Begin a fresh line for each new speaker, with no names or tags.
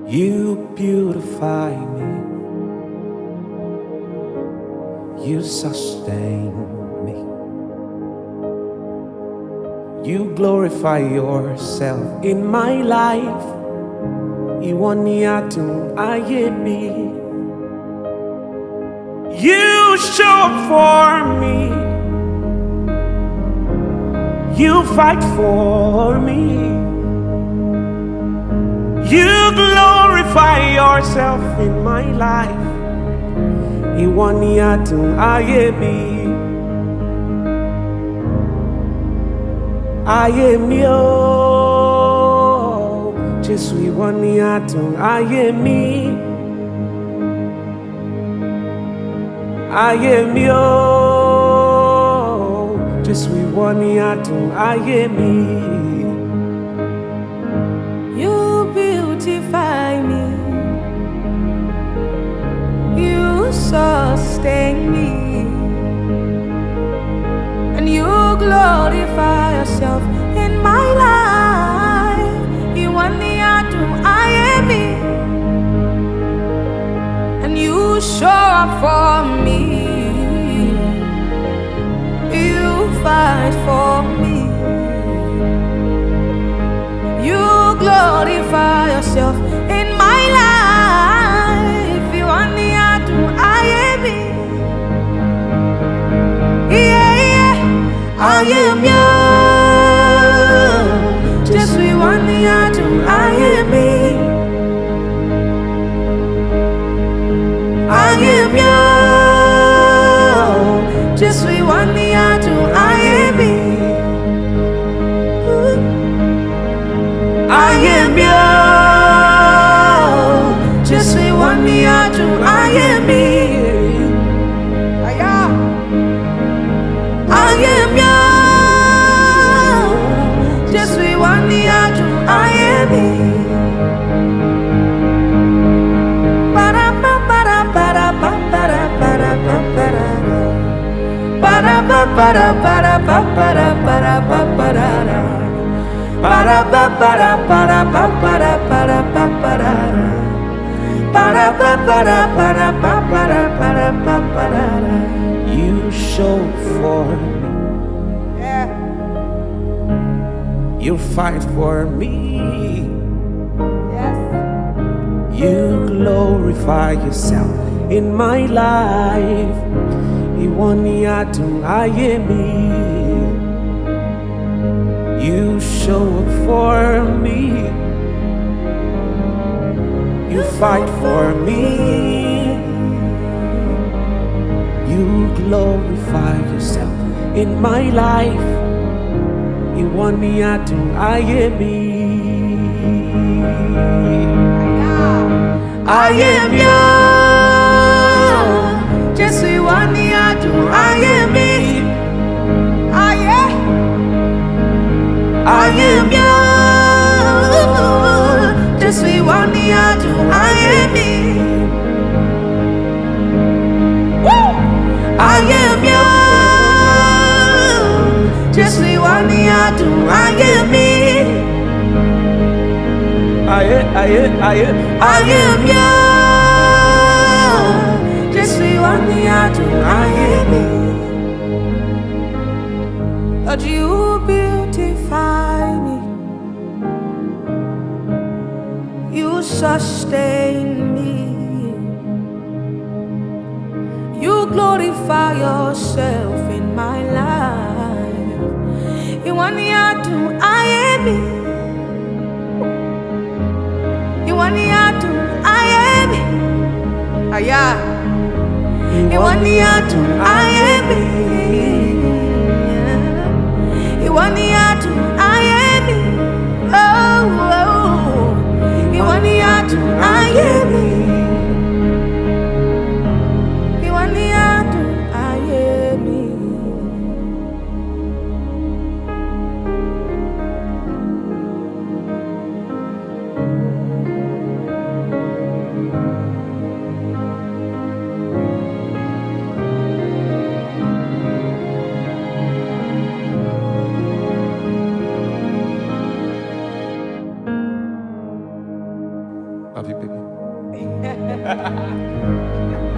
You beautify me, you sustain me, you glorify yourself in my life. Ìwọ ni adùn ayé mi. You show up for me, you fight for me, you glorify yourself in my life. Ìwọ ni adùn ayé mi. Ayé mi o, Jésù ìwọ ni adùn ayé mi. Ayé mi o, Jésù ìwọ ni adùn ayé mi.
You beautify me, you sustain me, and you glorify yourself in my life. Ìwọ ni adùn ayé mi, and you show up for me, you fight for me, you glorify yourself in my life. You want the adùn ayé mi. Yeah, yeah. Ayé mi o, Jésù ìwọ ni adùn ayé mi. Ayé mi o, Jésù ìwọ ni adùn ayé mi. Ayé mi o, Jésù ìwọ ni adùn ayé mi. Ayé mi o, Jésù ìwọ ni adùn ayé mi. Para pa para para pa para para pa para para pa para para pa para para pa para. Para pa para para pa para para pa para. Para pa para para pa para para pa para.
You show for me, you fight for me,
Yes.
you glorify yourself in my life. Ìwọ ni adùn ayé mi. You show up for me, you fight for me, you glorify yourself in my life. Ìwọ ni adùn ayé mi.
Ayé mi o, Jésù ìwọ ni adùn ayé mi. Ayé. Ayé mi o, Jésù ìwọ ni adùn ayé mi. Ayé mi o, Jésù ìwọ ni adùn ayé mi.
Ayé, ayé, ayé.
Ayé mi o, Jésù ìwọ ni adùn ayé mi. Lord, you beautify me, you sustain me, you glorify yourself in my life. Ìwọ ni adùn ayé mi. Ìwọ ni adùn ayé mi. Àyà. Ìwọ ni adùn ayé mi. Ìwọ ni adùn ayé mi. Oh, oh. Ìwọ ni adùn ayé mi. Ìwọ ni adùn ayé mi.
Love you, baby.